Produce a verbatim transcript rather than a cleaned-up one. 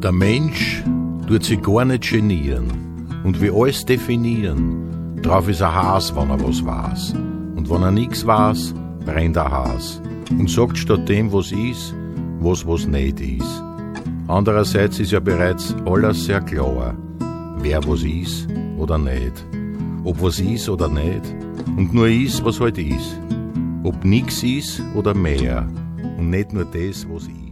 Der Mensch tut sich gar nicht genieren und will alles definieren. Drauf ist er Has, wenn er was weiß. Und wenn er nix weiß, brennt er Has und sagt statt dem, was ist, was was nicht ist. Andererseits ist ja bereits alles sehr klar, wer was ist oder nicht, ob was ist oder nicht und nur ist, was halt ist, ob nix ist oder mehr und nicht nur das, was ist.